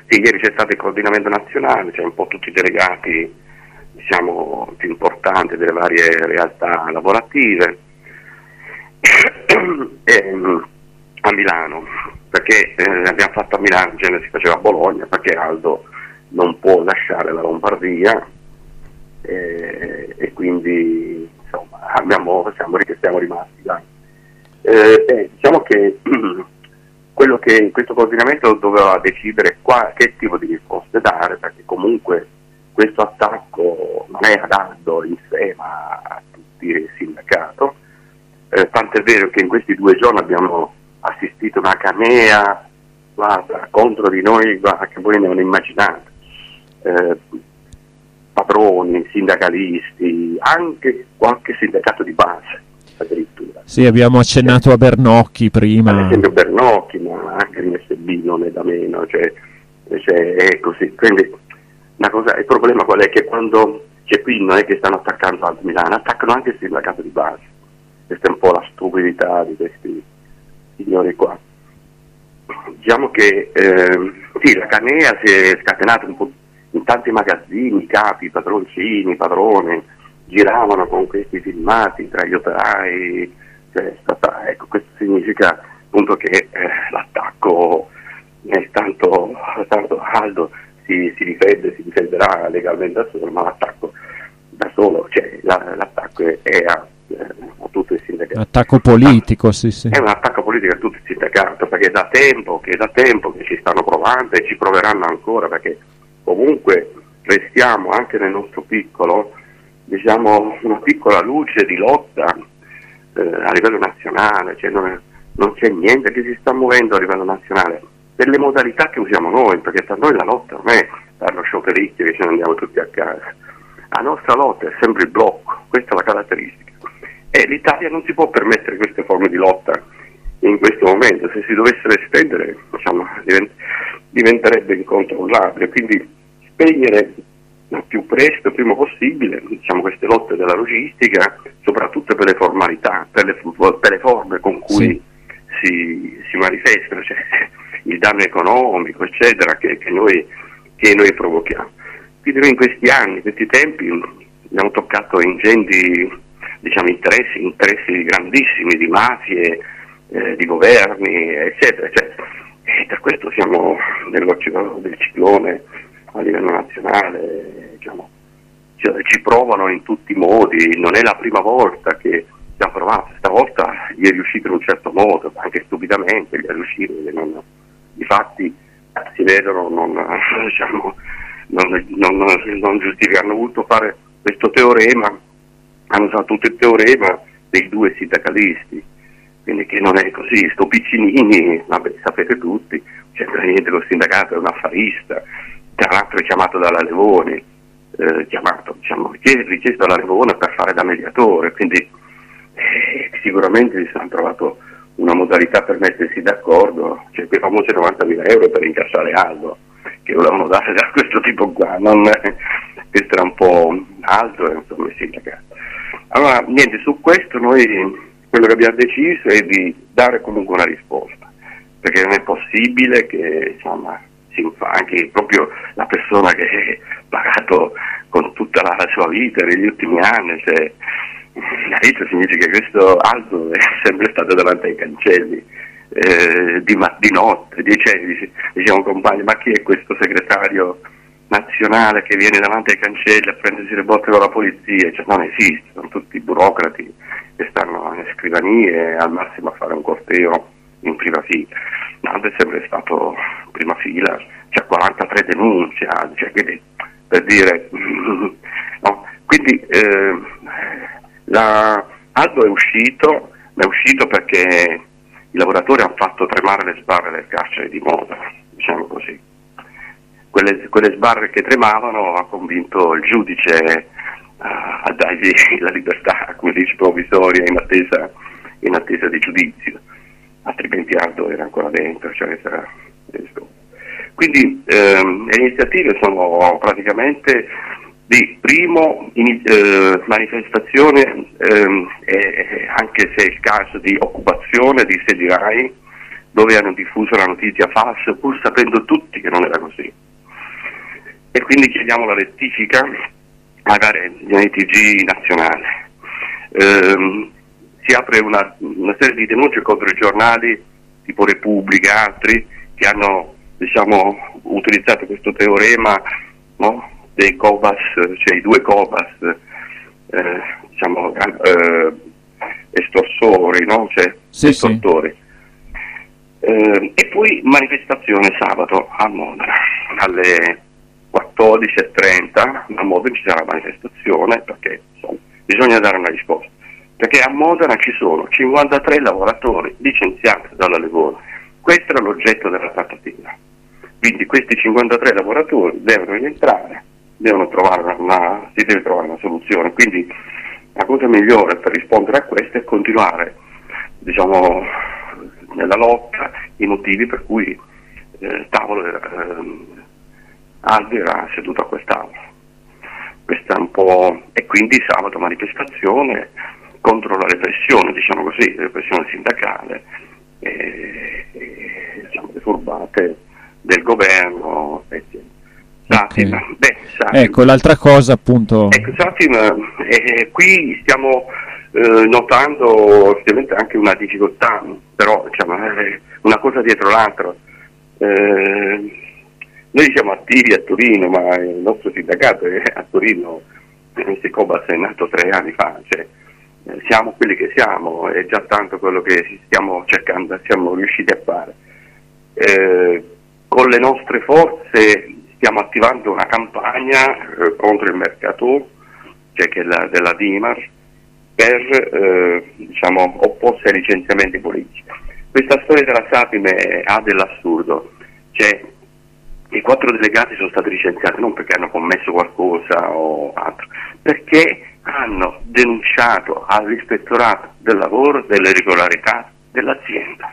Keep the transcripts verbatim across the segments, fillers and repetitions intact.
Sì, ieri c'è stato il coordinamento nazionale, c'è un po' tutti i delegati, diciamo, più importanti delle varie realtà lavorative e, a Milano, perché eh, abbiamo fatto a Milano, in genere si faceva a Bologna, perché Aldo non può lasciare la Lombardia eh, e quindi insomma abbiamo, siamo, siamo rimasti là. Eh, eh, diciamo che quello che questo coordinamento doveva decidere qua, che tipo di risposte dare, perché comunque questo attacco non è ad Aldo in sé ma a tutti il sindacato, eh, tant'è vero che in questi due giorni abbiamo assistito a una canea, guarda, contro di noi, guarda, che voi non immaginate, eh, padroni, sindacalisti, anche qualche sindacato di base addirittura. Sì, abbiamo accennato a Bernocchi prima. Ad esempio Bernocchi, ma anche l'I S B non è da meno, cioè, cioè è così. Quindi una cosa, il problema qual è? Che quando c'è qui non è che stanno attaccando a Milano, attaccano anche il sindacato di base. Questa è un po' la stupidità di questi signori qua. Diciamo che eh, sì, la canea si è scatenata un po' in tanti magazzini, capi, padroncini, padroni, giravano con questi filmati tra gli operai, cioè, è stata, ecco, questo significa appunto che eh, l'attacco è tanto, tanto Aldo si, si difende, si difenderà legalmente da solo, ma l'attacco da solo, cioè la, l'attacco è, è a, eh, a tutto il sindacato. Attacco politico, ah, sì, sì. È un attacco politico a tutto il sindacato, perché è da tempo, che è da tempo che ci stanno provando e ci proveranno ancora, perché comunque restiamo anche nel nostro piccolo, diciamo, una piccola luce di lotta eh, a livello nazionale, cioè non, è, non c'è niente che si sta muovendo a livello nazionale per le modalità che usiamo noi, perché per noi la lotta non è fare lo sciopericchio che ce ne andiamo tutti a casa, la nostra lotta è sempre il blocco, questa è la caratteristica, e l'Italia non si può permettere queste forme di lotta in questo momento, se si dovessero estendere, diciamo, divent- diventerebbe incontrollabile, quindi spegnere il più presto, prima possibile, diciamo, queste lotte della logistica, soprattutto per le formalità, per le, per le forme con cui sì. si, si manifestano, cioè il danno economico, eccetera, che, che, noi, che noi provochiamo. Quindi noi in questi anni, in questi tempi, abbiamo toccato ingenti, diciamo, interessi, interessi grandissimi di mafie, eh, di governi, eccetera, eccetera. E per questo siamo nell'occhio del ciclone a livello nazionale, diciamo, cioè, ci provano in tutti i modi, non è la prima volta che ci hanno provato, stavolta gli è riuscito in un certo modo, anche stupidamente gli è riuscito, non, i fatti si vedono, non, diciamo, non, non, non giustificano, hanno voluto fare questo teorema, hanno usato tutto il teorema dei due sindacalisti, quindi che non è così, sto Piccinini, vabbè, sapete tutti, c'entra niente col sindacato, è un affarista, tra l'altro è chiamato dalla Levoni, eh, chiamato, diciamo, richiesto dalla Levoni per fare da mediatore, quindi eh, sicuramente si hanno trovato una modalità per mettersi d'accordo, cioè quei famosi novantamila euro per incassare Aldo, che volevano dare da questo tipo qua, non, eh, questo era un po' alto, insomma, il sindacato. Allora, niente, su questo noi, quello che abbiamo deciso è di dare comunque una risposta, perché non è possibile che, insomma, anche proprio la persona che ha pagato con tutta la sua vita negli ultimi anni, cioè, la vita significa che questo Aldo è sempre stato davanti ai cancelli eh, di, ma- di notte, dice, diciamo compagni, ma chi è questo segretario nazionale che viene davanti ai cancelli a prendersi le botte con la polizia? Cioè, non esiste, sono tutti burocrati che stanno nelle scrivanie, al massimo a fare un corteo in prima fila. Naldo è sempre stato in prima fila, c'è quarantatré denunce, cioè, quindi, per dire, no? Quindi eh, la, Aldo è uscito, ma è uscito perché i lavoratori hanno fatto tremare le sbarre del carcere di Modena, diciamo così. Quelle, quelle sbarre che tremavano ha convinto il giudice uh, a dargli la libertà, come dice, provvisoria in attesa, in attesa di giudizio. Altrimenti Aldo era ancora dentro, cioè sarà dentro. Quindi ehm, le iniziative sono praticamente di primo in, eh, manifestazione, ehm, eh, anche se è il caso di occupazione di sedi RAI, dove hanno diffuso la notizia falsa, pur sapendo tutti che non era così. E quindi chiediamo la rettifica magari nei T G nazionali. Ehm, si apre una, una serie di denunce contro i giornali tipo Repubblica e altri che hanno, diciamo, utilizzato questo teorema, no, dei Cobas, cioè i due Cobas, eh, diciamo, eh, estorsori, no? Cioè, sì, estortori. Sì. Eh, e poi manifestazione sabato a Modena alle quattordici e trenta. A Modena ci sarà la manifestazione perché insomma, bisogna dare una risposta, perché a Modena ci sono cinquantatré lavoratori licenziati dalla Levore. Questo era l'oggetto della trattativa, quindi questi cinquantatré lavoratori devono rientrare, devono trovare una, si deve trovare una soluzione. Quindi la cosa migliore per rispondere a questo è continuare, diciamo, nella lotta, i motivi per cui eh, tavolo era, eh, Albi era seduto a quest'avola. Questa è un po', e quindi sabato manifestazione contro la repressione, diciamo così, repressione sindacale, e, e diciamo le furbate del governo. Satim, okay. beh, Satim. Ecco, l'altra cosa appunto. Ecco, Satim, eh, qui stiamo eh, notando ovviamente anche una difficoltà, però diciamo, eh, una cosa dietro l'altra. Eh, noi siamo attivi a Torino, ma il nostro sindacato è a Torino, il Cobas è nato tre anni fa, cioè, eh, siamo quelli che siamo, è già tanto quello che stiamo cercando, siamo riusciti a fare. Eh, con le nostre forze stiamo attivando una campagna eh, contro il mercato, cioè che è la, della Dimar, per eh, diciamo, opporsi ai licenziamenti politici. Questa storia della Satim ha dell'assurdo, cioè i quattro delegati sono stati licenziati non perché hanno commesso qualcosa o altro, perché hanno denunciato all'ispettorato del lavoro delle irregolarità dell'azienda.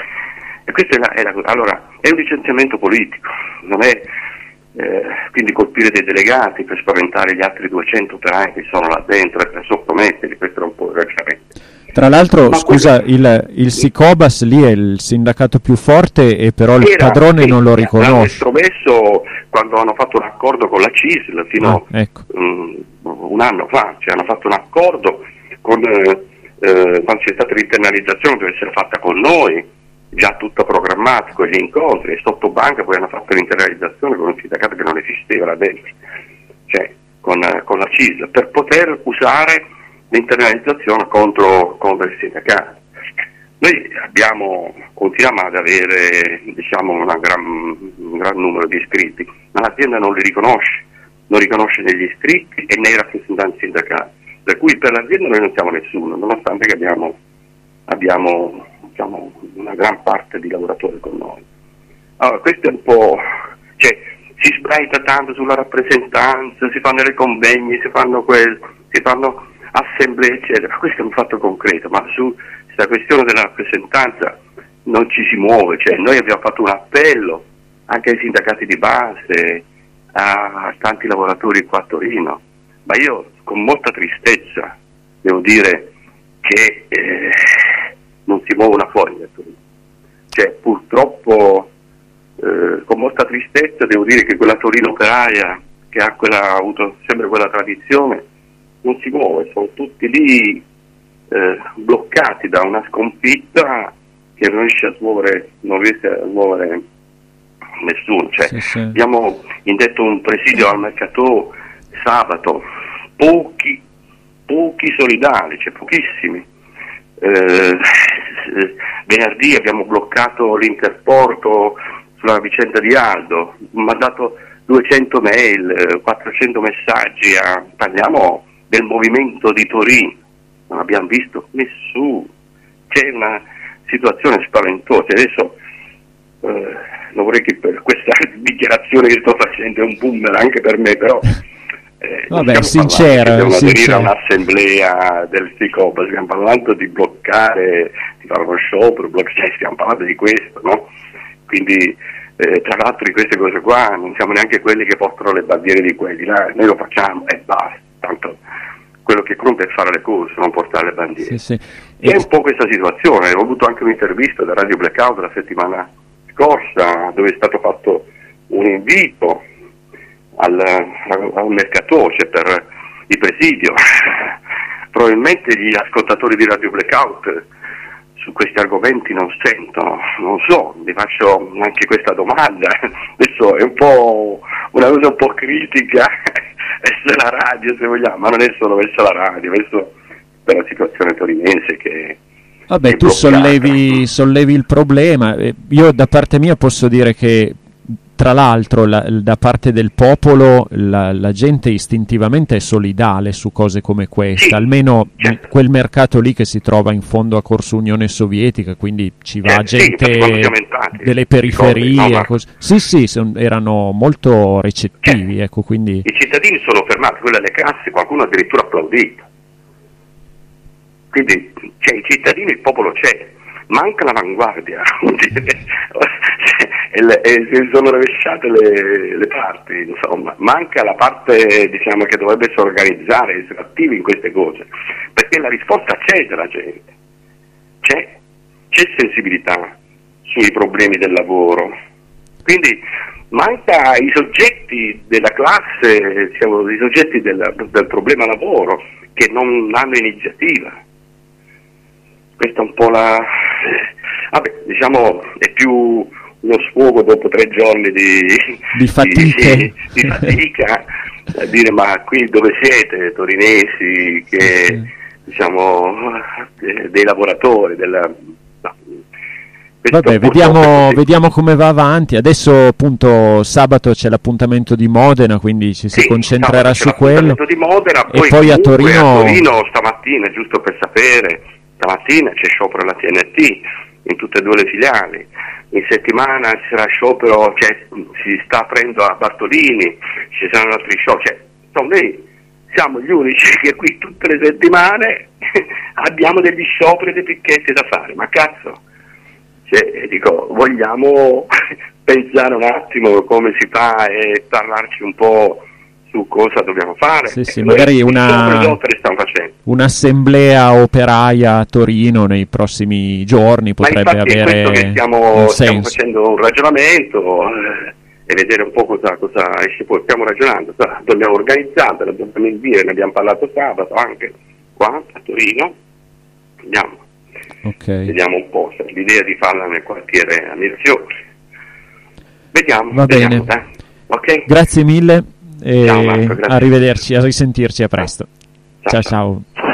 E questa è la, è la cosa. Allora, è un licenziamento politico, non è eh, quindi colpire dei delegati per spaventare gli altri duecento operai che sono là dentro e per sottometterli, questo è un po' irragionamento. Tra l'altro, Ma scusa, quello... il, il Sicobas lì è il sindacato più forte e però il Era, padrone sì, non lo riconosce. L'hanno estromesso quando hanno fatto un accordo con la C I S L fino ah, ecco. um, un anno fa, cioè hanno fatto un accordo con, eh, eh, quando c'è stata l'internalizzazione deve essere fatta con noi, già tutto programmatico, gli incontri, e sotto banca poi hanno fatto l'internalizzazione con un sindacato che non esisteva là dentro, cioè con, eh, con la C I S L, per poter usare l'internalizzazione contro, contro il sindacato. Noi abbiamo, continuiamo ad avere diciamo, una gran, un gran numero di iscritti, ma l'azienda non li riconosce, non riconosce negli iscritti e nei rappresentanti sindacali, per cui per l'azienda noi non siamo nessuno, nonostante che abbiamo, abbiamo diciamo, una gran parte di lavoratori con noi. Allora, questo è un po', cioè, si sbraita tanto sulla rappresentanza, si fanno le convegni, si fanno quel, si fanno assemblee eccetera, questo è un fatto concreto, ma su questa questione della rappresentanza non ci si muove, cioè noi abbiamo fatto un appello anche ai sindacati di base, a tanti lavoratori qua a Torino, ma io con molta tristezza devo dire che eh, non si muove una foglia a Torino, cioè purtroppo eh, con molta tristezza devo dire che quella Torino operaia che ha quella, avuto sempre quella tradizione non si muove, sono tutti lì eh, bloccati da una sconfitta che non riesce a smuovere, non riesce a smuovere nessuno. Cioè, sì, sì. Abbiamo indetto un presidio al mercato sabato, pochi, pochi solidali, cioè pochissimi. Eh, venerdì abbiamo bloccato l'interporto sulla vicenda di Aldo, mandato duecento mail, quattrocento messaggi, a, parliamo del movimento di Torino, non abbiamo visto nessuno, c'è una situazione spaventosa. Adesso eh, non vorrei che per questa dichiarazione che sto facendo è un boomer anche per me, però eh, vabbè, sincera, devono aderire a sincera. un'assemblea del Sicobas, stiamo parlando di bloccare, di fare uno sciopero, cioè, stiamo parlando di questo, no? Quindi eh, tra l'altro di queste cose qua non siamo neanche quelli che portano le bandiere di quelli là, noi lo facciamo e basta, tanto quello che conta è fare le cose, non portare le bandiere. Sì, sì. E è un po' questa situazione. Ho avuto anche un'intervista da Radio Blackout la settimana scorsa, dove è stato fatto un invito al, al mercatoce per il presidio. Probabilmente gli ascoltatori di Radio Blackout su questi argomenti non sentono, non so, vi faccio anche questa domanda. Adesso è un po' una cosa un po' critica verso la radio, se vogliamo, ma non è solo verso la radio, verso per la situazione torinese che vabbè, è tu sollevi, sollevi il problema. Io da parte mia posso dire che tra l'altro la, da parte del popolo la, la gente istintivamente è solidale su cose come questa, sì, almeno certo. Quel mercato lì che si trova in fondo a Corso Unione Sovietica, quindi ci va certo, gente sì, delle periferie, no, ma... cos- sì sì, son, erano molto recettivi, certo. ecco, quindi I cittadini sono fermati, quelle alle casse, qualcuno addirittura applaudito. Quindi cioè, i cittadini, il popolo c'è, manca l'avanguardia, e, le, e si sono rovesciate le, le parti, insomma, manca la parte, diciamo, che dovrebbe essere organizzare, essere attivi in queste cose, perché la risposta c'è della gente, c'è, c'è sensibilità sui problemi del lavoro, quindi manca i soggetti della classe, diciamo, i soggetti del, del problema lavoro che non hanno iniziativa. Questa è un po' la... vabbè, diciamo, è più uno sfogo dopo tre giorni di, di fatica, di, di fatica a dire ma qui dove siete, torinesi, che sì. diciamo dei lavoratori, della... no. Vabbè, vediamo, vediamo come va avanti. Adesso appunto sabato c'è l'appuntamento di Modena, quindi ci si sì, concentrerà su quello. Di Modena, e poi, poi a Torino... a Torino stamattina, giusto per sapere, stamattina c'è sciopero alla T N T in tutte e due le filiali, in settimana ci sarà sciopero, cioè, si sta aprendo a Bartolini, ci saranno altri scioperi, cioè, insomma, noi siamo gli unici che qui tutte le settimane abbiamo degli scioperi, dei picchetti da fare, ma cazzo, cioè, dico, vogliamo pensare un attimo come si fa e parlarci un po' su cosa dobbiamo fare. Sì, sì, magari una, un'assemblea operaia a Torino nei prossimi giorni potrebbe avere che stiamo, un stiamo senso. facendo un ragionamento eh, e vedere un po' cosa, cosa esce poi. Stiamo ragionando, dobbiamo organizzare, la dobbiamo invire, ne abbiamo parlato sabato anche qua a Torino. Andiamo. Okay. Vediamo un po', l'idea di farla nel quartiere Amirzione. Vediamo. Va vediamo, bene. Eh. Okay? Grazie mille. E ciao Marco, grazie. Arrivederci, a risentirci a presto. Ciao ciao. ciao. ciao.